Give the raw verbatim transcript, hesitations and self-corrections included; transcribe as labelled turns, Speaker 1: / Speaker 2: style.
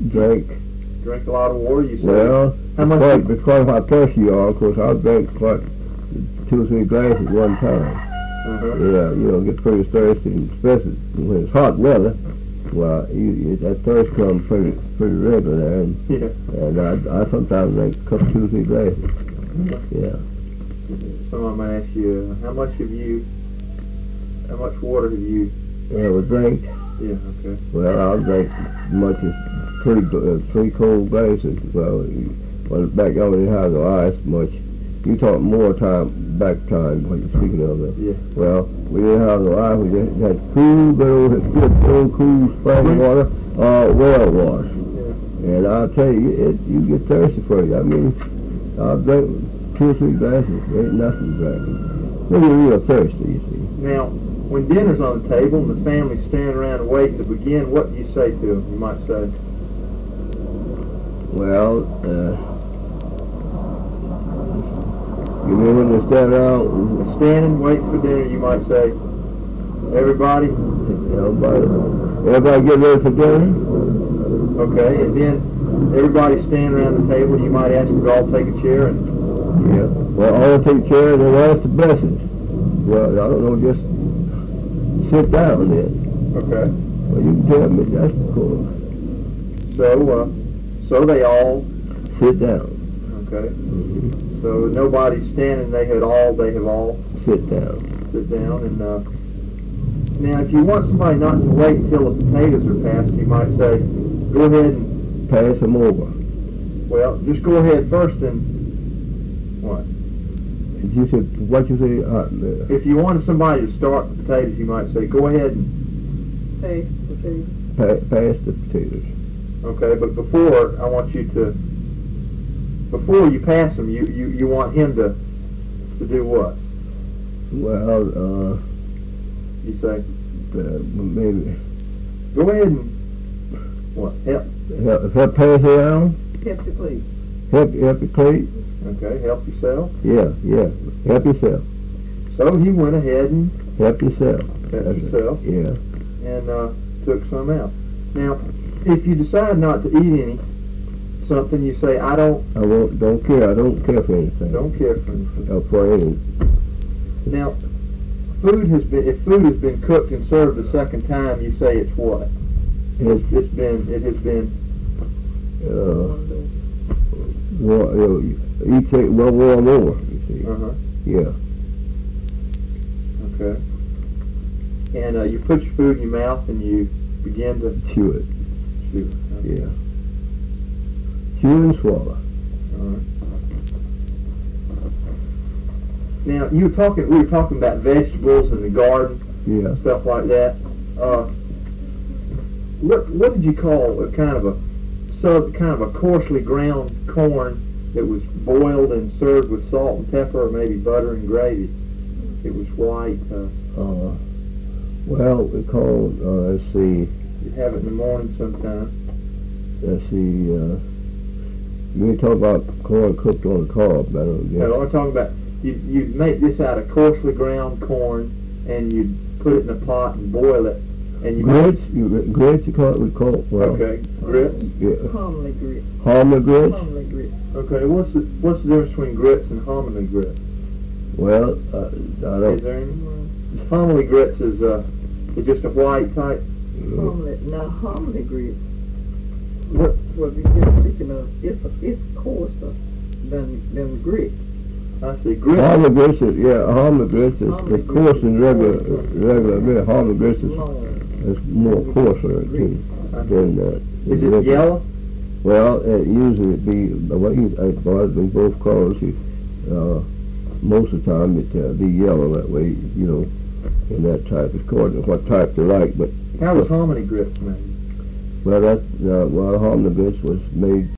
Speaker 1: Drink.
Speaker 2: Drink a lot of water, you say?
Speaker 1: Well,
Speaker 2: how much?
Speaker 1: Quite, because how thirsty you are, of course, I'll drink quite two or three glasses one time.
Speaker 2: Uh-huh.
Speaker 1: Yeah, you know, get pretty thirsty, especially when it's hot weather. Well, you, you, that thirst comes pretty pretty regular there, and,
Speaker 2: yeah.
Speaker 1: and I, I sometimes drink a couple, two or three glasses. Yeah.
Speaker 2: Someone might ask you, uh, how much have you, how much water have you?
Speaker 1: Yeah, well, drink.
Speaker 2: Yeah, okay.
Speaker 1: Well, I'll drink as much as three, uh, three cold glasses. Well, you, well, back on it has no ice much. You talk more time, back time, what you're speaking of. It.
Speaker 2: Yeah.
Speaker 1: Well, we didn't have no ice. We just had cool, good old, good old cool spring water, uh, well water.
Speaker 2: Yeah.
Speaker 1: And I'll tell you, it, you get thirsty for it. I mean, I'll drink two or three glasses. Ain't nothing drinking. When you're real thirsty, you see.
Speaker 2: Now, when dinner's on the table and the family's standing around waiting to begin, what do you say to them, you might say?
Speaker 1: Well, uh, you mean when they stand around?
Speaker 2: Standing, waiting for dinner, you might say, everybody?
Speaker 1: Everybody, everybody get ready for dinner?
Speaker 2: Okay, and then everybody standing around the table, you might ask them to all take a chair and...
Speaker 1: Yeah, well, all take a chair and then ask the blessings. Well, I don't know, just sit down then.
Speaker 2: Okay.
Speaker 1: Well, you can tell me, that's cool.
Speaker 2: So, uh, so they all...
Speaker 1: Sit down.
Speaker 2: Okay.
Speaker 1: Mm-hmm.
Speaker 2: So nobody's standing, they had all, they have all...
Speaker 1: Sit down.
Speaker 2: Sit down, and, uh... now, if you want somebody not to wait until the potatoes are passed, you might say, go ahead and...
Speaker 1: Pass them over.
Speaker 2: Well, just go ahead first and... What?
Speaker 1: You said, what you say? Uh, uh,
Speaker 2: If you wanted somebody to start the potatoes, you might say, go ahead and...
Speaker 3: Pass the potatoes.
Speaker 1: pa- pass the potatoes.
Speaker 2: Okay, but before, I want you to... Before you pass them, you, you, you want him to to do what?
Speaker 1: Well, uh,
Speaker 2: You say,
Speaker 1: uh, maybe,
Speaker 2: go ahead and... What? Help.
Speaker 1: help, help pass around?
Speaker 3: Help the plate.
Speaker 1: Help, help the plate?
Speaker 2: Okay, help yourself.
Speaker 1: Yeah, yeah. Help yourself.
Speaker 2: So he went ahead and
Speaker 1: Help yourself.
Speaker 2: helped
Speaker 1: That's it.
Speaker 2: himself
Speaker 1: Yeah.
Speaker 2: and uh, took some out. Now, if you decide not to eat any, something, you say, I don't
Speaker 1: I won't, don't care. I don't care for anything.
Speaker 2: don't care for anything.
Speaker 1: Uh, for any.
Speaker 2: Now, food has been, if food has been cooked and served the second time, you say it's what?
Speaker 1: It's,
Speaker 2: It's been, it has been,
Speaker 1: uh, war, you know, each take one warm over, you see.
Speaker 2: uh-huh,
Speaker 1: Yeah.
Speaker 2: okay. And uh, you put your food in your mouth and you begin to
Speaker 1: Chew it.
Speaker 2: chew. Okay.
Speaker 1: Yeah. Chew and swallow.
Speaker 2: All right. Now, you were talking, we were talking about vegetables in the garden,
Speaker 1: Yeah.
Speaker 2: stuff like that. Uh, what what did you call a kind of a sub kind of a coarsely ground corn that was boiled and served with salt and pepper, or maybe butter and gravy? It was white. Uh,
Speaker 1: Uh, well, we call, uh, let's see,
Speaker 2: you have it in the morning sometime.
Speaker 1: let's see, uh, you ain't talk about corn cooked on the cob, I don't
Speaker 2: No,
Speaker 1: know.
Speaker 2: I'm talking about you. You'd make this out of coarsely ground corn, and you'd put it in a pot and boil it, and you
Speaker 1: Grits, you, grits you call it, we call it, well,
Speaker 2: okay grits.
Speaker 1: yeah,
Speaker 3: Homely grits.
Speaker 1: hominy grits.
Speaker 3: Homely grits.
Speaker 2: Okay, what's the what's the difference between grits and hominy grits?
Speaker 1: Well, uh, I
Speaker 2: Is
Speaker 1: don't,
Speaker 2: there any? Hominy grits is uh, is just a white type.
Speaker 3: Homely. Now, homely grits,
Speaker 2: What?
Speaker 3: what we just speaking of, it's, it's coarser than, than grits.
Speaker 2: I see grits.
Speaker 1: hominy grits is, yeah, hominy grits is,
Speaker 3: Hominy
Speaker 1: is coarse
Speaker 3: grits
Speaker 1: and
Speaker 3: is
Speaker 1: regular,
Speaker 3: coarser.
Speaker 1: regular, really, hominy grits is,
Speaker 3: Long.
Speaker 1: is more coarser too, than, uh.
Speaker 2: Is it
Speaker 1: regular.
Speaker 2: yellow?
Speaker 1: Well, it usually be, well, you, I bought it in both colors. You, uh, most of the time it uh, be yellow that way, you know, in that type, according to what type you like. But
Speaker 2: How was hominy grits made?
Speaker 1: well, that uh, well, hominy grits was made